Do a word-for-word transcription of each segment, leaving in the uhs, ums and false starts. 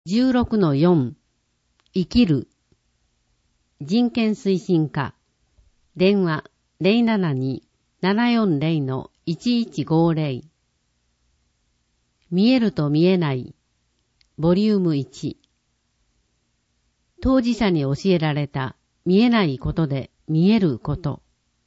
じゅうろくのよん 生きる人権推進課電話 ゼロななに ななよんゼロ のいちいちごゼロ 見えると見えないボリュームいち当事者に教えられた見えないことで見えること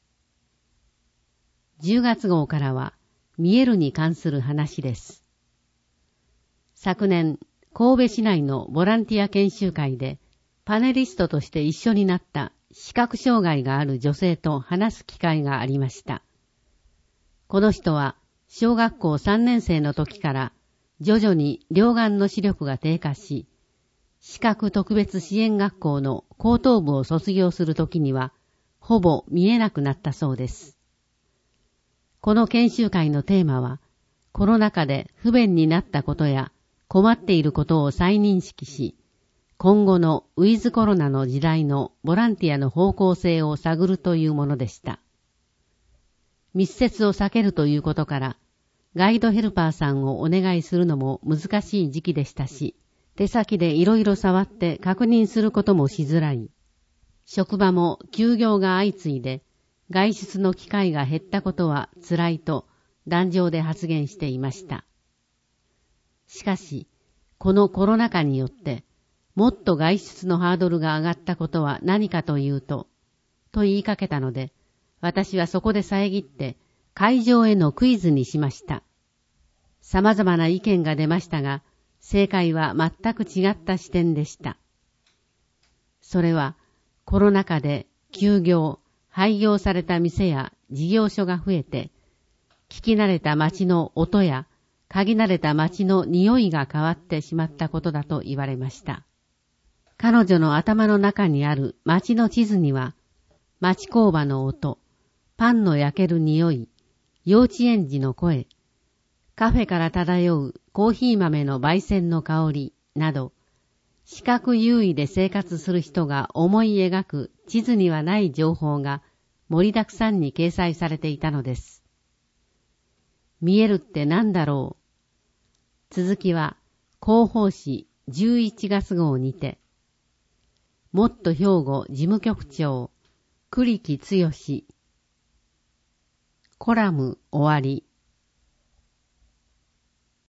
じゅうがつ号からは見えるに関する話です。昨年神戸市内のボランティア研修会でパネリストとして一緒になった視覚障害がある女性と話す機会がありました。この人は小学校さんねん生の時から徐々に両眼の視力が低下し、視覚特別支援学校の高等部を卒業する時にはほぼ見えなくなったそうです。この研修会のテーマはコロナ禍で不便になったことや困っていることを再認識し、今後のウィズコロナの時代のボランティアの方向性を探るというものでした。密接を避けるということから、ガイドヘルパーさんをお願いするのも難しい時期でしたし、手先でいろいろ触って確認することもしづらい。職場も休業が相次いで、外出の機会が減ったことは辛いと壇上で発言していました。しかし、このコロナ禍によって、もっと外出のハードルが上がったことは何かというと、と言いかけたので、私はそこで遮って、会場へのクイズにしました。様々な意見が出ましたが、正解は全く違った視点でした。それは、コロナ禍で休業、廃業された店や事業所が増えて、聞き慣れた街の音や、嗅ぎ慣れた街の匂いが変わってしまったことだと言われました。彼女の頭の中にある街の地図には、町工場の音、パンの焼ける匂い、幼稚園児の声、カフェから漂うコーヒー豆の焙煎の香りなど、視覚優位で生活する人が思い描く地図にはない情報が盛りだくさんに掲載されていたのです。見えるって何だろう。続きは広報誌じゅういちがつ号にて、もっと兵庫事務局長栗木剛コラム終わり。